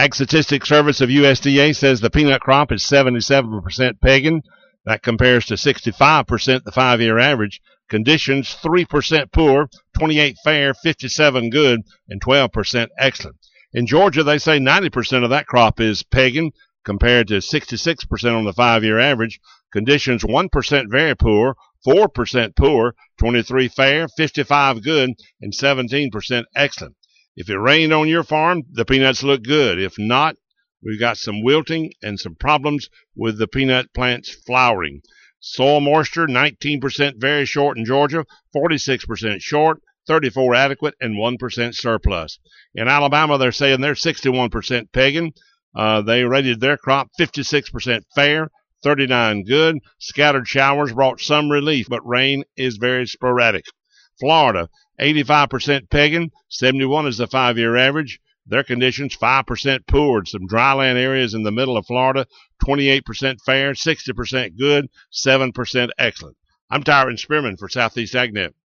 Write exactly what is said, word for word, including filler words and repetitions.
Ag Statistics Service of U S D A says the peanut crop is seventy-seven percent pagan. That compares to sixty-five percent the five-year average. Conditions, three percent poor, twenty-eight fair, fifty-seven good, and twelve percent excellent. In Georgia, they say ninety percent of that crop is pagan, compared to sixty-six percent on the five-year average. Conditions, one percent very poor, four percent poor, twenty-three fair, fifty-five good, and seventeen percent excellent. If it rained on your farm, the peanuts look good. If not, we've got some wilting and some problems with the peanut plants flowering. Soil moisture, nineteen percent very short in Georgia, forty-six percent short, thirty-four adequate, and one percent surplus. In Alabama, they're saying they're sixty-one percent pagan. Uh, they rated their crop fifty-six percent fair, thirty-nine good. Scattered showers brought some relief, but rain is very sporadic. Florida, eighty-five percent pagan, seventy-one is the five-year average. Their conditions, five percent poor. Some dryland areas in the middle of Florida, twenty-eight percent fair, sixty percent good, seven percent excellent. I'm Tyron Spearman for Southeast AgNet.